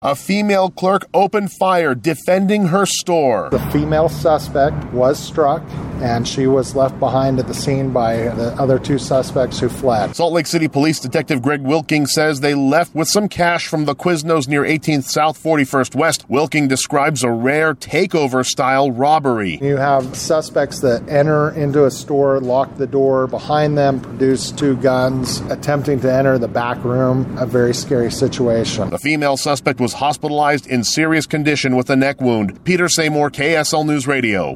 A female clerk opened fire defending her store. The female suspect was struck, and she was left behind at the scene by the other two suspects who fled. Salt Lake City Police Detective Greg Wilking says they left with some cash from the Quiznos near 18th South 41st West. Wilking describes a rare takeover-style robbery. You have suspects that enter into a store, lock the door behind them, produce two guns, attempting to enter the back room. A very scary situation. The female suspect was hospitalized in serious condition with a neck wound. Peter Seymour, KSL News Radio.